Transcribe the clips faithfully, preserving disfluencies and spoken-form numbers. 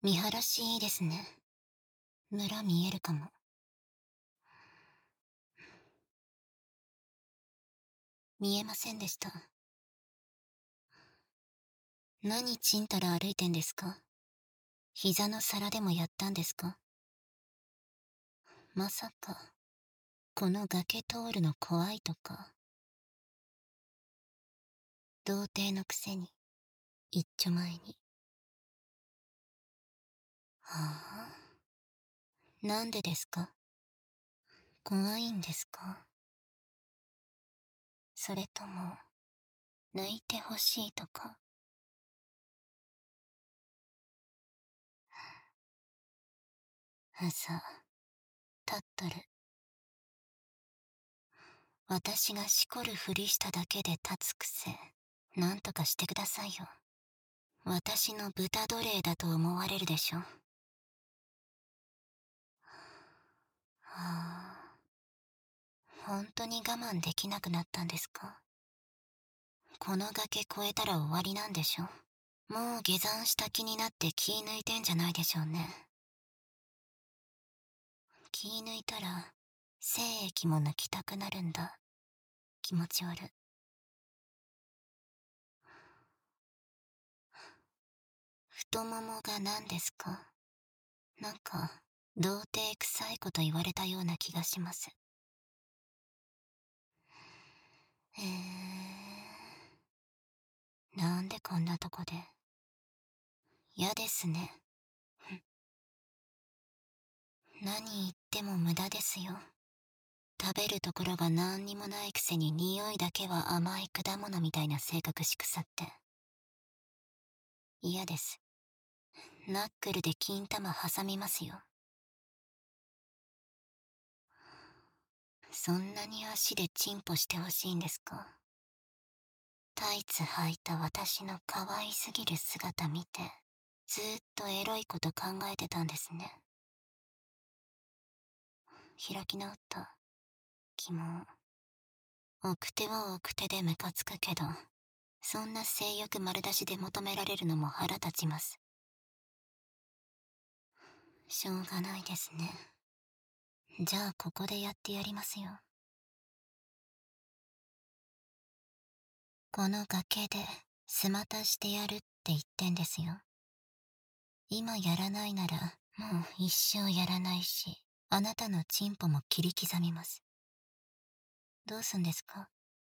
見晴らしいいですね。村見えるかも。見えませんでした。何ちんたら歩いてんですか？膝の皿でもやったんですか？まさか、この崖通るの怖いとか。童貞のくせに、一丁前に。はあ？なんでですか？怖いんですか？それとも、抜いてほしいとか。うそ、立っとる。私がしこるふりしただけで立つくせ、なんとかしてくださいよ。私の豚奴隷だと思われるでしょ。はあ、本当に我慢できなくなったんですか？この崖越えたら終わりなんでしょ。もう下山した気になって気抜いてんじゃないでしょうね。気抜いたら精液も抜きたくなるんだ。気持ち悪い。太ももが何ですか？なんか童貞臭いこと言われたような気がします。へえ、なんでこんなとこで。嫌ですね。何言っても無駄ですよ。食べるところが何にもないくせに匂いだけは甘い果物みたいな性格しくさって。嫌です。ナックルで金玉挟みますよ。そんなに足でチンポしてほしいんですか？タイツ履いた私の可愛すぎる姿見て、ずーっとエロいこと考えてたんですね。開き直った。キモ。奥手は奥手でムカつくけど、そんな性欲丸出しで求められるのも腹立ちます。しょうがないですね。じゃあここでやってやりますよ。この崖でスマタしてやるって言ってんですよ。今やらないならもう一生やらないし、あなたのチンポも切り刻みます。どうすんですか？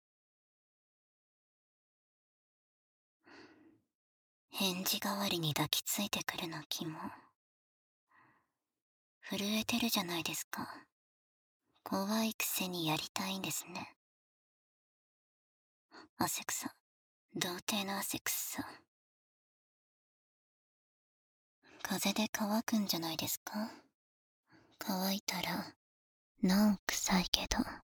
返事代わりに抱きついてくるのキモ。震えてるじゃないですか。怖いくせにやりたいんですね。汗臭。童貞の汗臭。風で乾くんじゃないですか？乾いたら、なお臭いけど。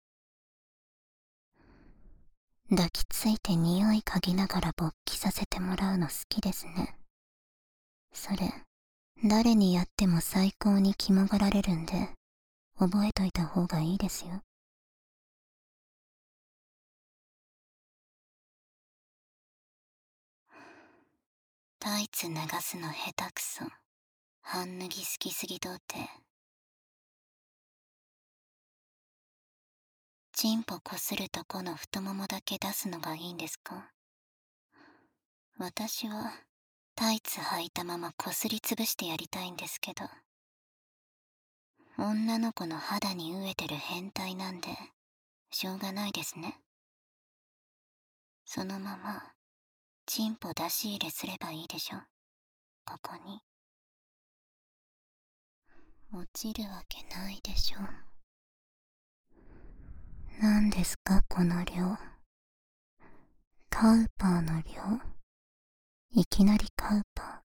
抱きついて匂い嗅ぎながら勃起させてもらうの好きですね。それ、誰にやっても最高にキモがられるんで、覚えといた方がいいですよ。タイツ脱がすの下手くそ。半脱ぎ好きすぎ童貞。チンポこするとこの太ももだけ出すのがいいんですか？私はタイツ履いたままこすりつぶしてやりたいんですけど、女の子の肌に飢えてる変態なんでしょうがないですね。そのままチンポ出し入れすればいいでしょ。ここに。落ちるわけないでしょ。何ですかこの量。カウパーの量。いきなりカウパ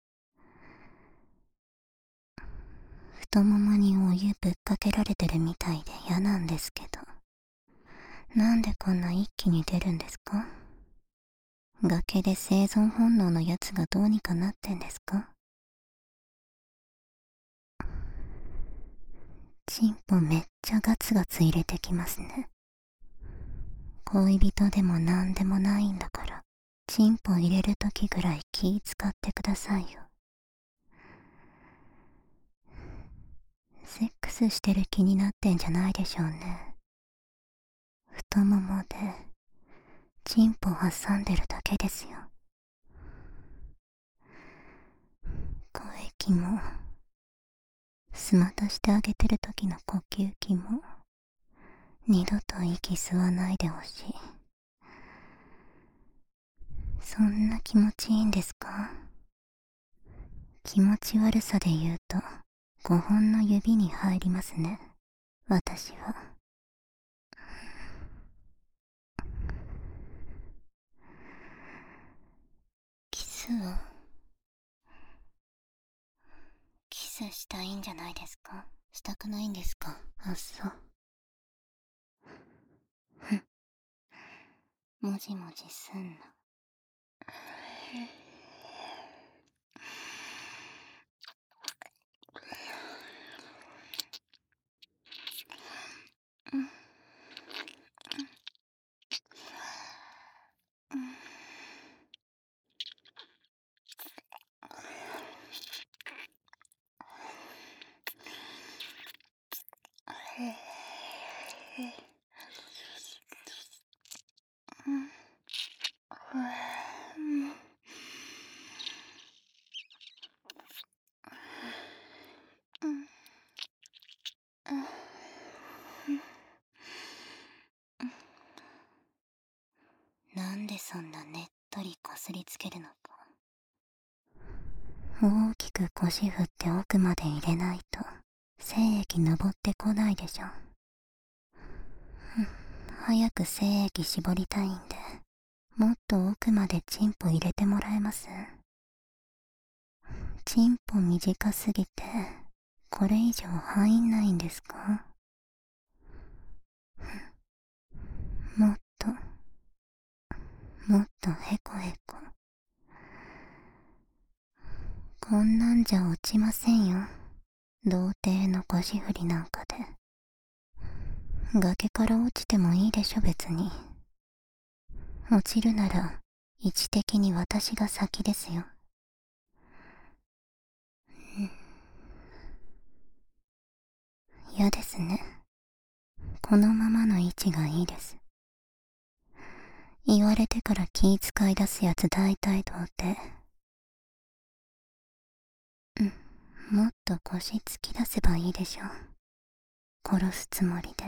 ー。太ももにお湯ぶっかけられてるみたいで嫌なんですけど。なんでこんな一気に出るんですか？崖で生存本能のやつがどうにかなってんですか？チンポめっちゃガツガツ入れてきますね。恋人でもなんでもないんだから、チンポ入れるときぐらい気使ってくださいよ。 セックスしてる気になってんじゃないでしょうね。太ももでチンポ挟んでるだけですよ。声気もスマタしてあげてる時の呼吸気も二度と息吸わないでほしい。そんな気持ちいいんですか？気持ち悪さで言うとごほんの指に入りますね、私は。キスをキスしたいんじゃないですか？したくないんですか？あ、そう。ふん、もじもじすんな。なんでそんなねっとりこすりつけるのか。大きく腰振って奥まで入れないと精液登ってこないでしょ。早く精液絞りたいんで、もっと奥までチンポ入れてもらえます？チンポ短すぎてこれ以上入んないんですか？もっともっとへこへこ。こんなんじゃ落ちませんよ、童貞の腰振りなんかで。崖から落ちてもいいでしょ別に。落ちるなら位置的に私が先ですよ。嫌ですね。このままの位置がいいです。言われてから気使い出すやつ大体童貞。うん、もっと腰突き出せばいいでしょ。殺すつもりで。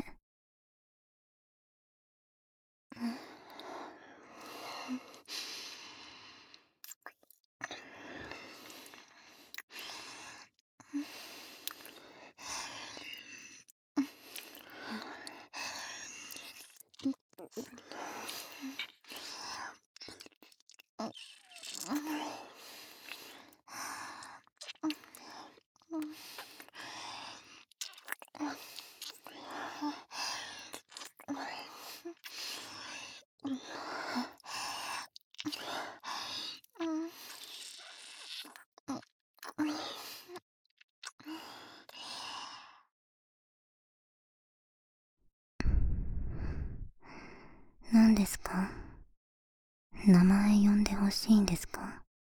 何ですか？名前呼んでほしいんですか？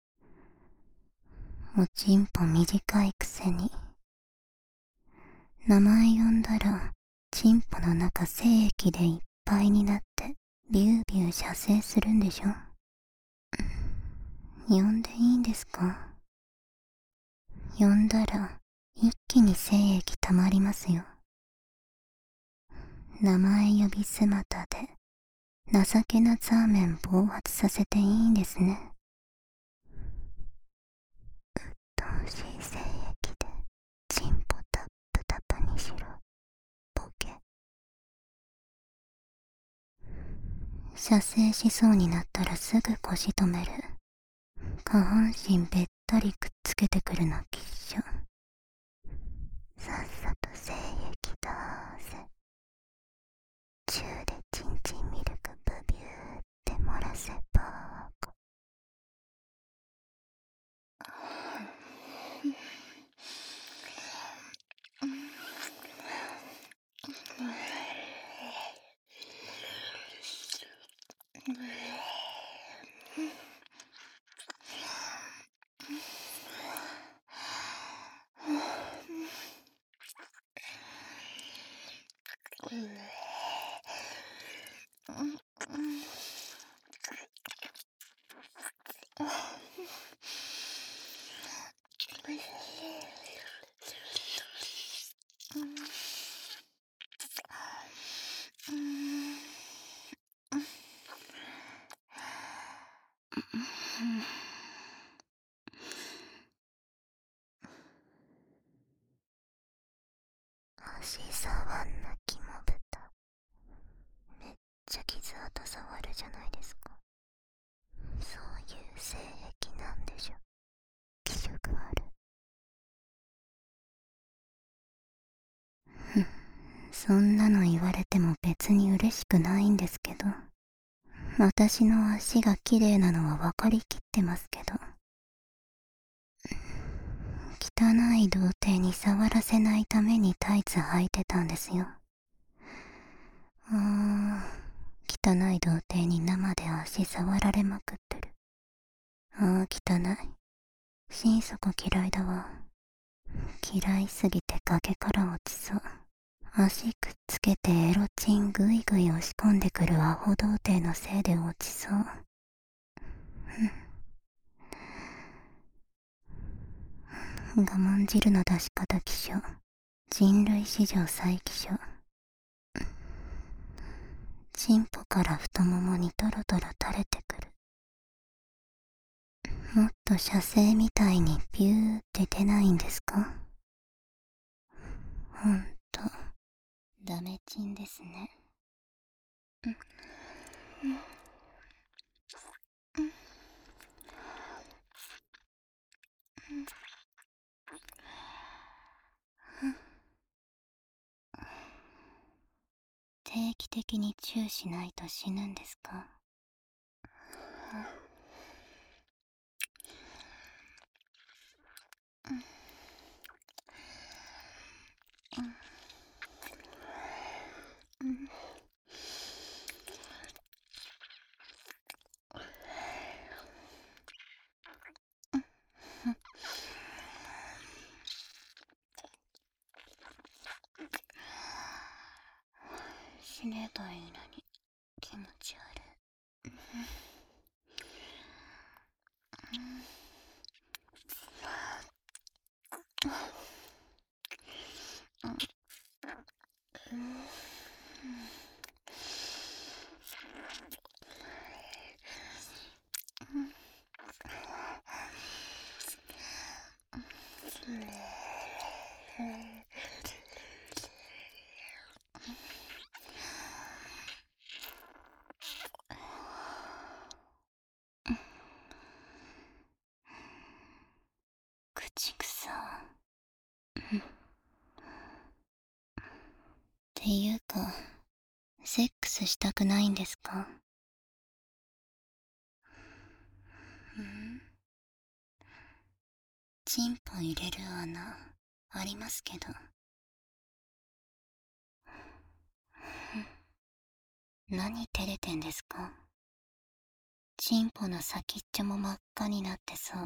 おちんぽ短いくせに。名前呼んだらチンポの中精液でいっぱいになってビュービュー射精するんでしょ。呼んでいいんですか？呼んだら一気に精液溜まりますよ。名前呼び姿で情けなザーメン暴発させていいんですね。うっとうしい精液でチンポタップタプにしろ、ボケ。射精しそうになったらすぐ腰止める。下半身べったりくっつけてくるのきっしょ。さっさと精液出せ。チューでチンチンミルクブビューって漏らせばーか。 足触んなキモブタ。めっちゃ傷跡触るじゃないですか。そういう性癖なんでしょ。気色ある。ふん、そんなの言われても別に嬉しくないんですけど、私の足が綺麗なのは分かりきってますけど、汚い童貞に触らせないためにタイツ履いてたんですよ。あー、汚い童貞に生で足触られまくってる。あー、汚い。心底嫌いだわ。嫌いすぎて崖から落ちそう。足くっつけてエロチングイグイ押し込んでくるアホ童貞のせいで落ちそう。我慢汁の出し方希少。人類史上最希少。チンポから太ももにトロトロ垂れてくる。もっと射精みたいにピューって出ないんですか？ほんと、ダメチンですね。定期的にチューしないと死ぬんですか？死ねばいいのに気持ち悪い。口くさ。っていうか、セックスしたくないんですか？ん？チンポ入れる穴ありますけど。何照れてんですか？チンポの先っちょも真っ赤になってそう。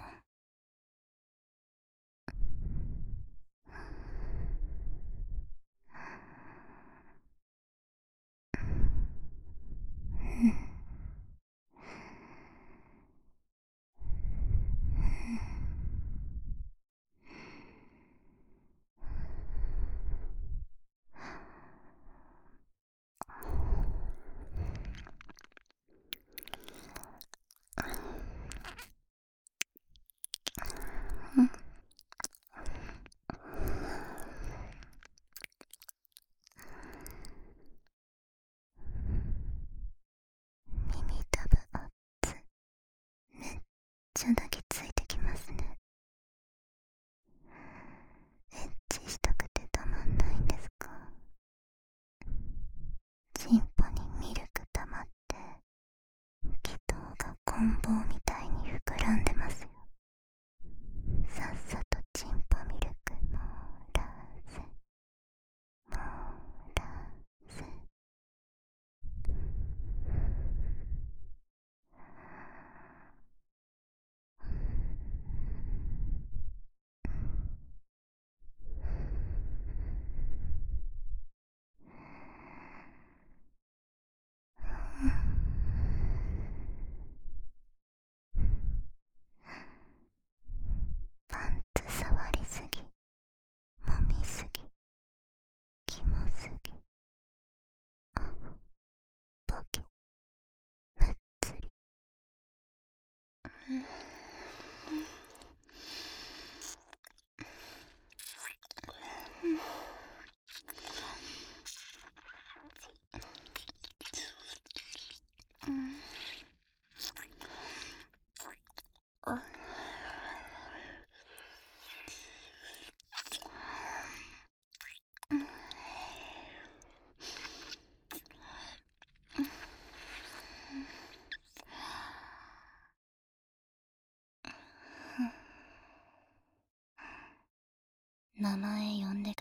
耳たぶあっつ。めっちゃ抱きついてきますね。エッチしたくてたまんないんですか？チンポにミルク溜まって気筒が棍棒みたいに膨らんでますよ。さっさとチンポミルクもらせもらせ。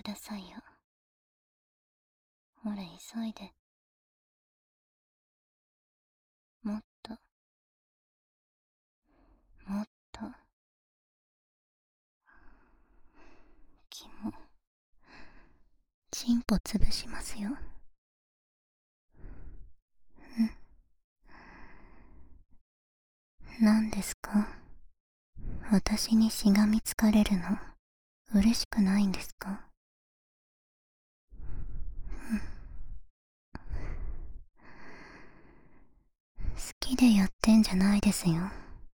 ださいよ。ほら急いで。もっともっと。キモ。チンポ潰しますよ。何ですか？私にしがみつかれるの嬉しくないんですか？好きでやってんじゃないですよ。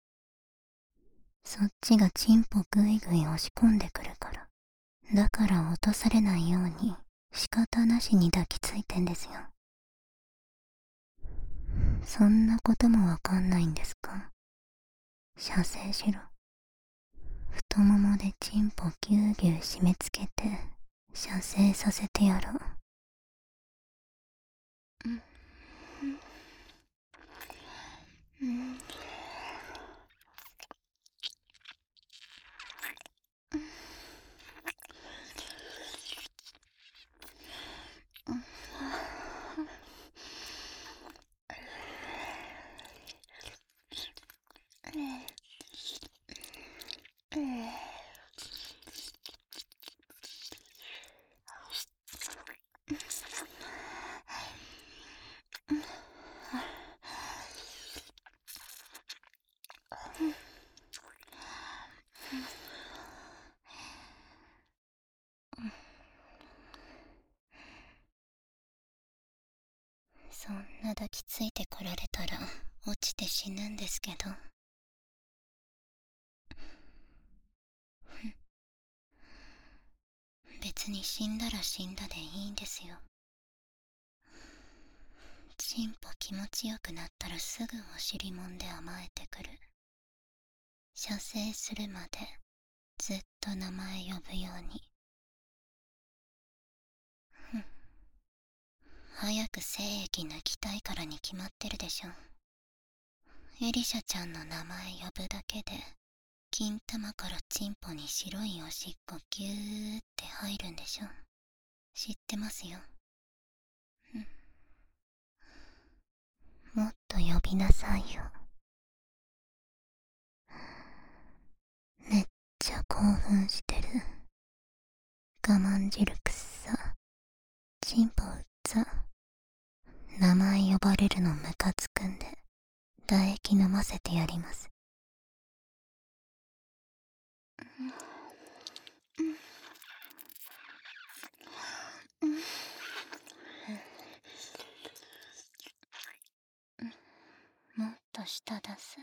そっちがチンポグイグイ押し込んでくるから。だから落とされないように仕方なしに抱きついてんですよ。そんなこともわかんないんですか？射精しろ。太ももでチンポぎゅうぎゅう締め付けて射精させてやろう。うんうんうんそんな抱きついてこられたら落ちて死ぬんですけど。別に死んだら死んだでいいんですよ。チンポ気持ちよくなったらすぐお尻もんで甘えてくる。射精するまでずっと名前呼ぶように。ふん。早く精液抜きたいからに決まってるでしょ。エリシャちゃんの名前呼ぶだけで金玉からチンポに白いおしっこギューって入るんでしょ。知ってますよ。もっと呼びなさいよ。めっちゃ興奮してる。我慢汁くっさ。チンポうっざ。名前呼ばれるのムカつくんで唾液飲ませてやります。もっと舌出す。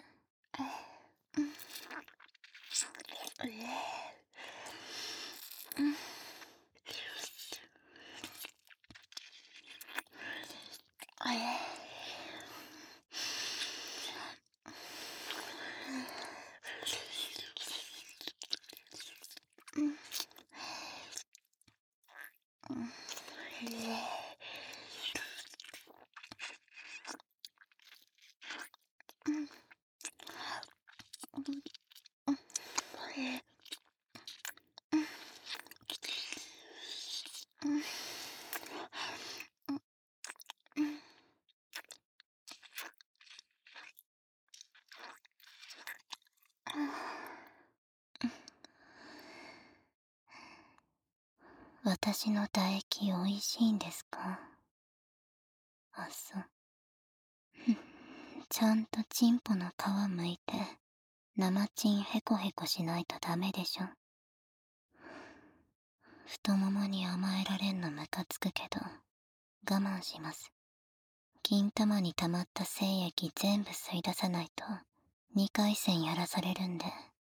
私の唾液おいしいんですか？あっそ。ちゃんとチンポの皮むいて生チンヘコヘコしないとダメでしょ。太ももに甘えられんのムカつくけど我慢します。金玉に溜まった精液全部吸い出さないとにかい戦やらされるんで。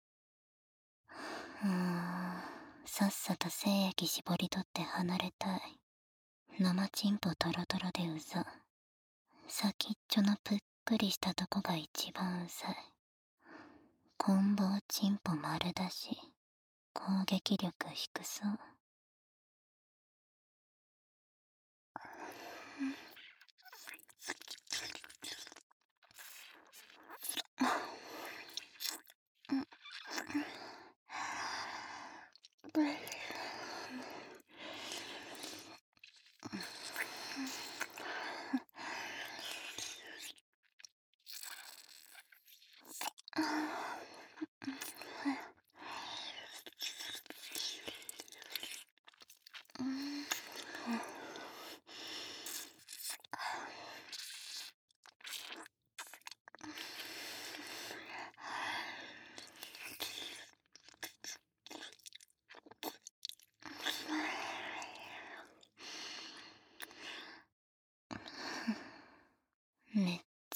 うーん、さっさと精液絞り取って離れたい。生チンポトロトロでうざ。先っちょのぷっくりしたとこが一番うざい。棍棒チンポ丸だし攻撃力低そう。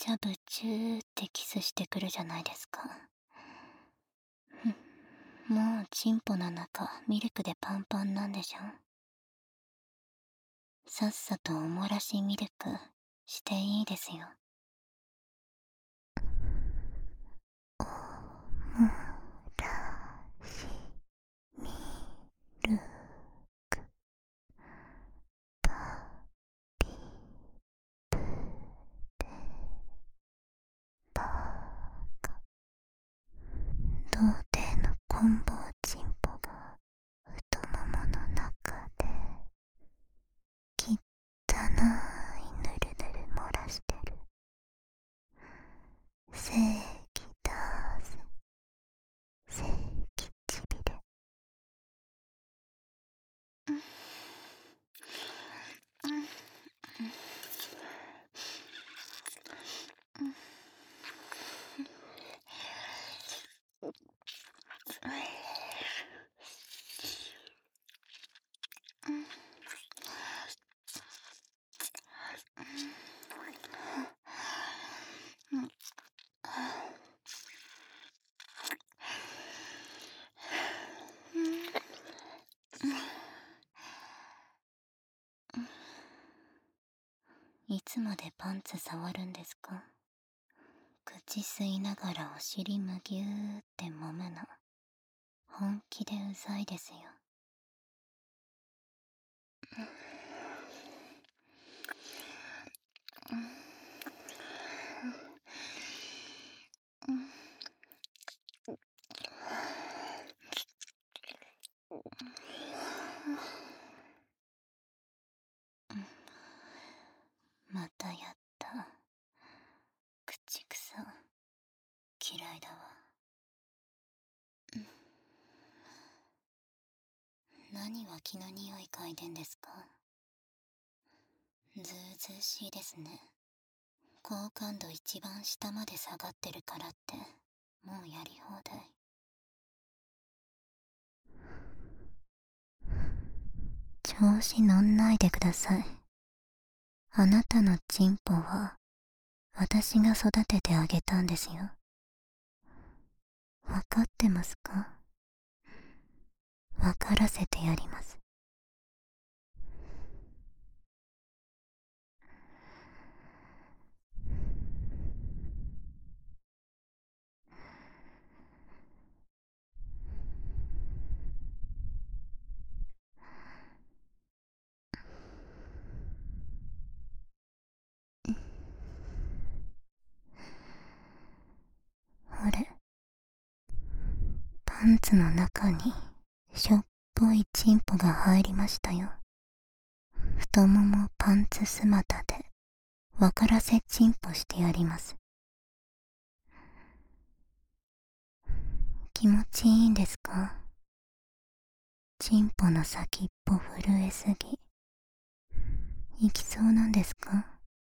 ゃぶちゅーってキスしてくるじゃないですか。もうチンポの中ミルクでパンパンなんでしょ。さっさとおもらしミルクしていいですよ。おもらしミルクパピプレバーカ童貞のコンボチンポが太ももの中できったないぬるぬる漏らしてる。正義だぜ、正義ちびれ。いつまでパンツ触るんですか？口吸いながらお尻むぎゅーって揉むの本気でうざいですよ。またやった。口くさ嫌いだわ。何脇の匂い嗅いでんですか？ずうずうしいですね。好感度一番下まで下がってるからってもうやり放題。調子乗んないでください。あなたのチンポは私が育ててあげたんですよ。わかってますか？わからせてやります。あれ、パンツの中にしょっぽいチンポが入りましたよ。太ももパンツ姿でわからせチンポしてやります。気持ちいいんですか？チンポの先っぽ震えすぎ。行きそうなんですか？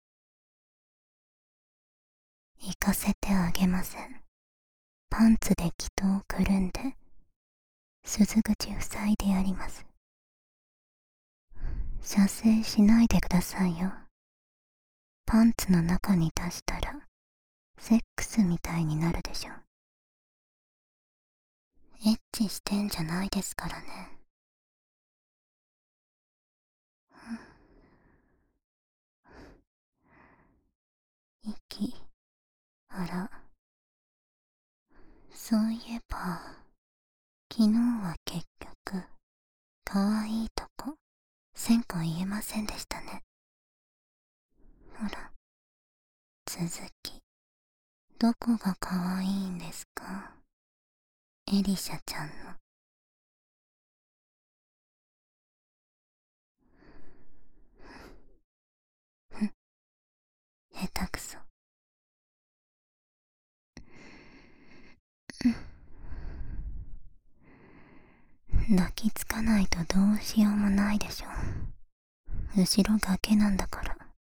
行かせてあげません。パンツで気筒をくるんで鈴口塞いでやります。射精しないでくださいよ。パンツの中に出したらセックスみたいになるでしょ。エッチしてんじゃないですからね。息、あら、そういえば昨日は結局かわいいとこせんこ言えませんでしたね。ほら、続きどこがかわいいんですか？エリシャちゃんの。ふん、下手くそ。抱きつかないとどうしようもないでしょ。後ろ崖なんだから。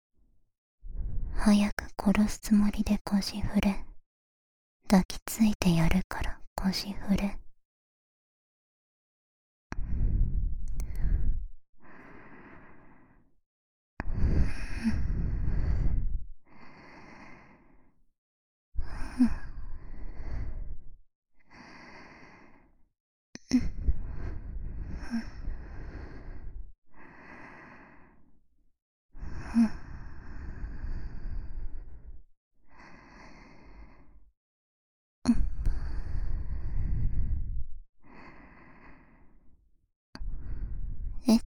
早く殺すつもりで腰振れ。抱きついてやるから腰振れ。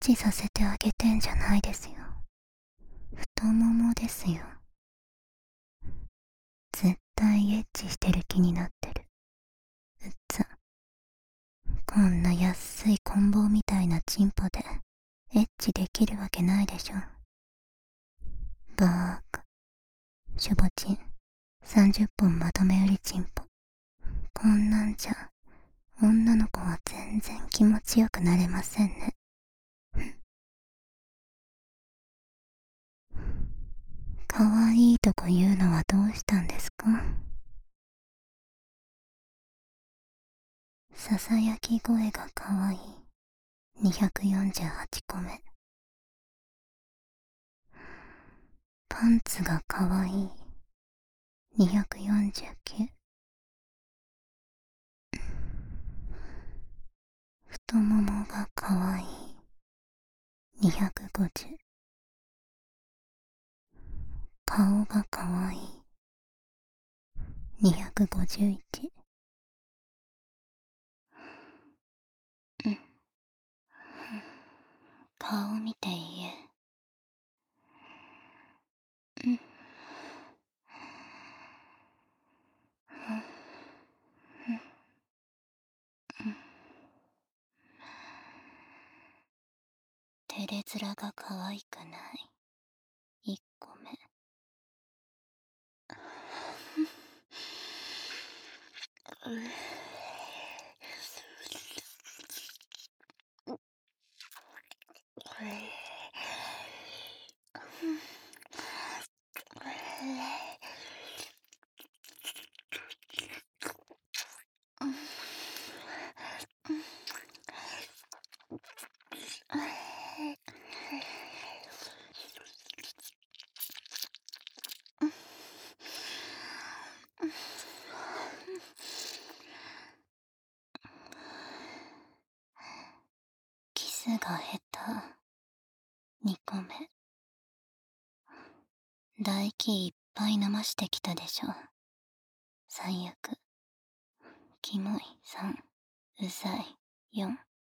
チさせてあげてんじゃないですよ。太ももですよ。絶対エッチしてる気になってる。うっつ。こんな安い棍棒みたいなチンポでエッチできるわけないでしょ。バーカ。シュボチン。さんじゅっぽんまとめ売りチンポ。こんなんじゃ女の子は全然気持ちよくなれませんね。かわいいとこ言うのはどうしたんですか？ささやき声がかわいい。にひゃくよんじゅうはちこめ。パンツがかわいい。にひゃくよんじゅうきゅう。太ももがかわいい。にひゃくごじゅう。顔がかわいい。にひゃくごじゅういち。うん。顔見て言え。うん。照れ面が可愛くない。いっこめ。キスが下手。にこめ。唾液いっぱい飲ましてきたでしょ。最悪。キモい。さん。うざい。よん。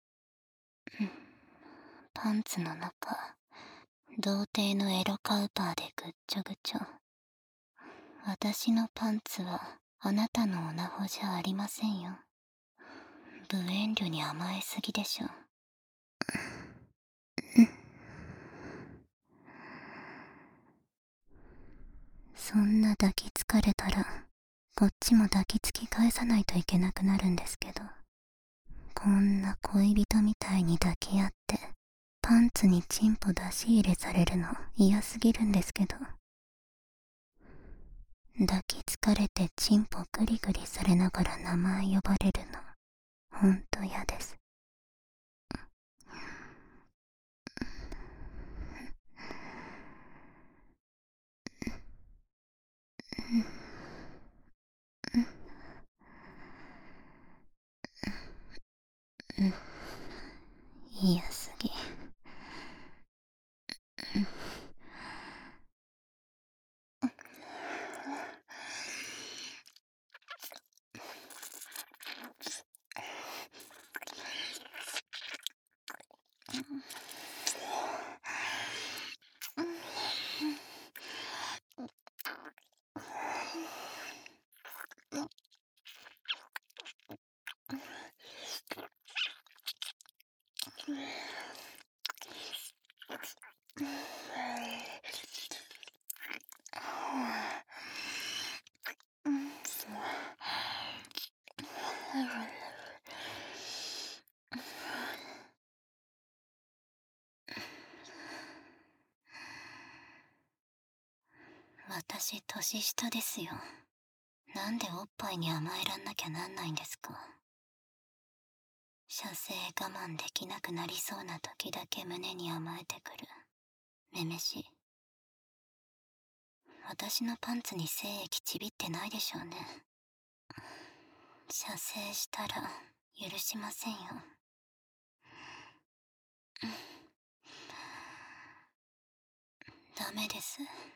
パンツの中、童貞のエロカウパーでぐっちょぐちょ。私のパンツはあなたのオナホじゃありませんよ。無遠慮に甘えすぎでしょ。そんな抱きつかれたらこっちも抱きつき返さないといけなくなるんですけど、こんな恋人みたいに抱き合ってパンツにチンポ出し入れされるの嫌すぎるんですけど、抱きつかれてチンポグリグリされながら名前呼ばれるのほんと嫌です。嫌すぎ。私年下ですよ。なんでおっぱいに甘えらんなきゃなんないんですか。射精我慢できなくなりそうな時だけ胸に甘えてくるめめしい。私のパンツに精液ちびってないでしょうね。射精したら許しませんよ。ダメです。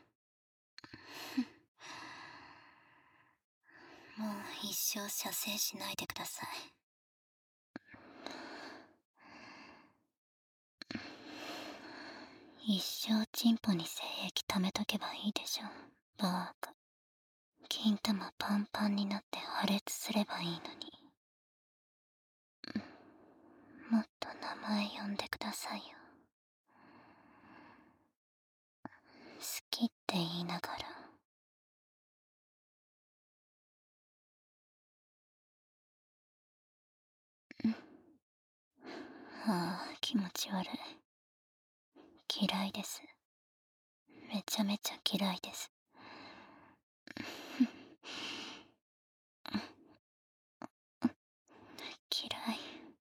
もう一生射精しないでください。 一生チンポに精液溜めとけばいいでしょ。バーカ。金玉パンパンになって破裂すればいいのに。もっと名前呼んでくださいよ。好きって言いながら。ああ、気持ち悪い。嫌いです。めちゃめちゃ嫌いです。嫌い。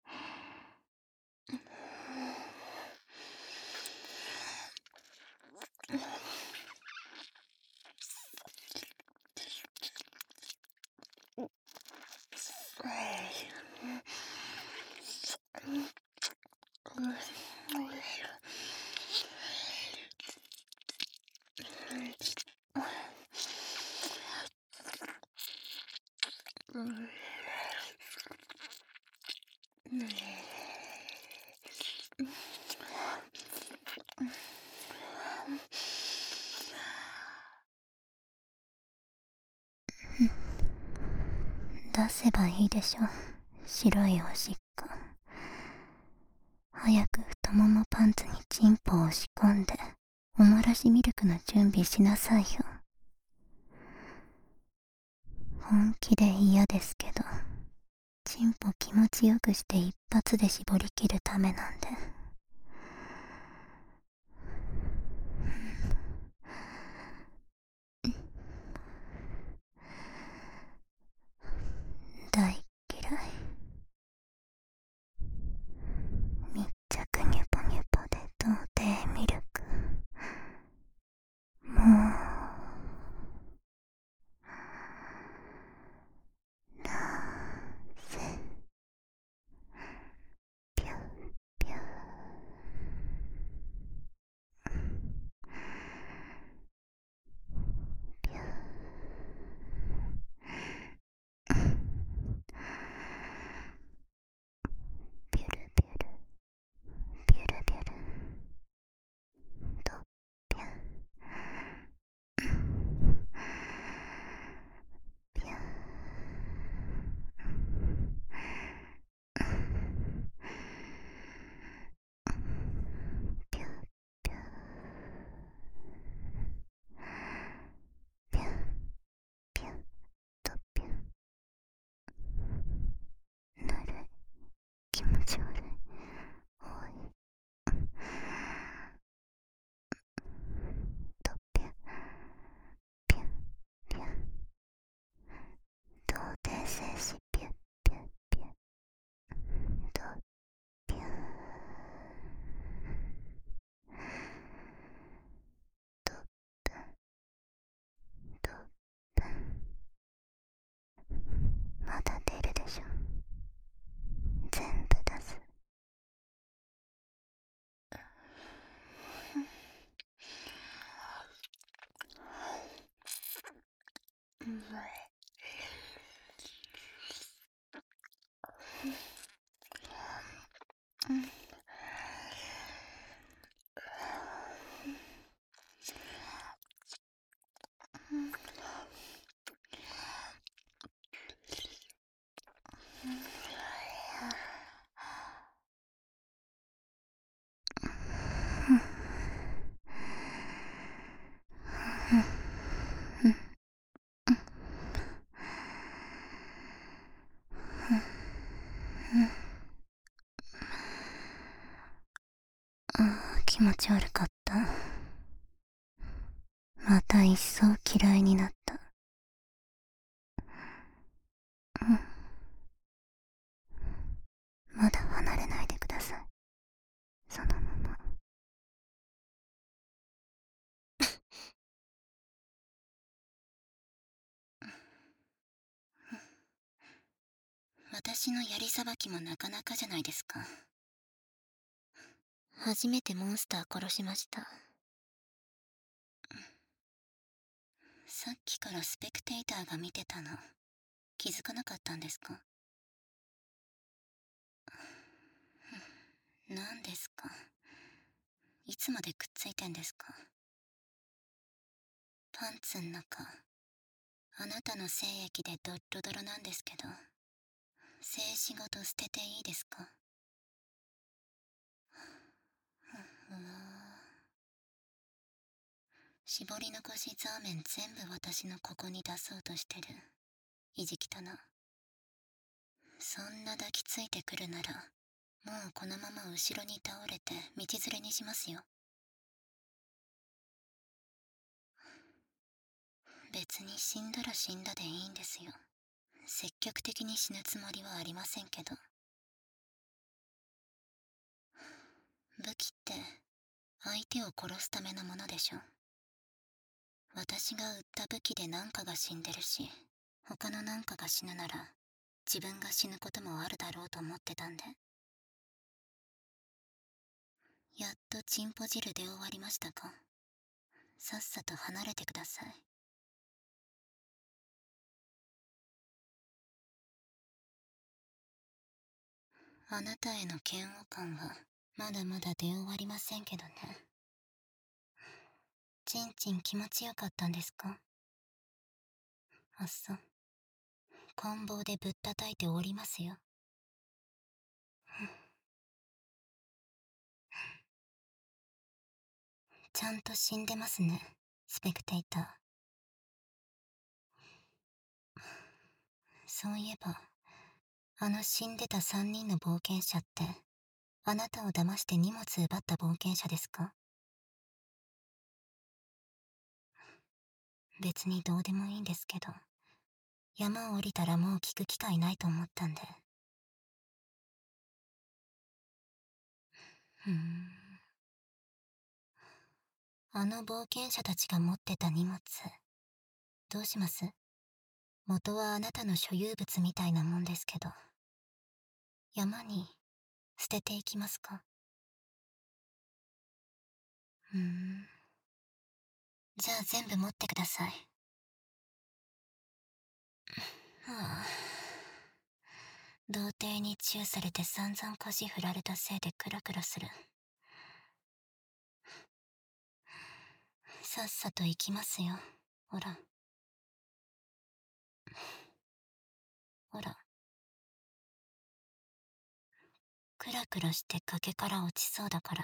出せばいいでしょ。白いおしっこ。早く太ももパンツにチンポを押し込んで、おもらしミルクの準備しなさいよ。本気で嫌ですけど、チンポ気持ちよくして一発で絞り切るためなんで。大嫌い。密着ニュポニュポで童貞ミルク。もうなぜぴゅぴゅぴゅぴゅるぴゅるぴゅるぴゅるとぴゅぴゅぴゅぴゅぴゅぴゅとぴゅぬるい。気持ち悪い。おいとぴゅぴゅぴゅ童貞精子ぴゅぴゅぴゅとぴゅとぷとぷまだ出るでしょ。全部出す。ああ、気持ち悪かった。また一層嫌いになった。うん。まだ離れないでください。そのまま。私の槍さばきもなかなかじゃないですか。初めてモンスター殺しました。さっきからスペクテーターが見てたの気づかなかったんですか？何ですかいつまでくっついてんですか？パンツん中、あなたの精液でドッロドロなんですけど、静止ごと捨てていいですか？うわぁ。絞り残しザーメン全部私のここに出そうとしてる。意地汚な。そんな抱きついてくるなら、もうこのまま後ろに倒れて道連れにしますよ。別に死んだら死んだでいいんですよ。積極的に死ぬつもりはありませんけど。武器って相手を殺すためのものでしょ。私が売った武器で何かが死んでるし、他の何かが死ぬなら自分が死ぬこともあるだろうと思ってたんで。やっとチンポ汁出終わりましたか？さっさと離れてください。あなたへの嫌悪感はまだまだ出終わりませんけどね。ちんちん気持ちよかったんですか？あっそ。棍棒でぶったたいておりますよ。ちゃんと死んでますね、スペクテイター。そういえば、あの死んでた三人の冒険者って、あなたを騙して荷物奪った冒険者ですか？別にどうでもいいんですけど、山を降りたらもう聞く機会ないと思ったんで。ふーん。あの冒険者たちが持ってた荷物、どうします？元はあなたの所有物みたいなもんですけど、山に捨てていきますか？うーん。じゃあ全部持ってください。はあ。童貞にチューされて散々腰振られたせいでクラクラする。さっさと行きますよ。ほら。ほら。クラクラして崖から落ちそうだから。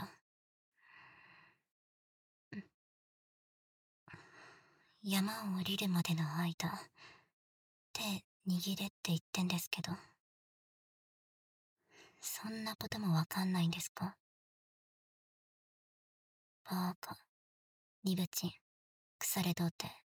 山を降りるまでの間、手握れって言ってんですけど。そんなこともわかんないんですか？バーカ、リブチン、腐れ童貞。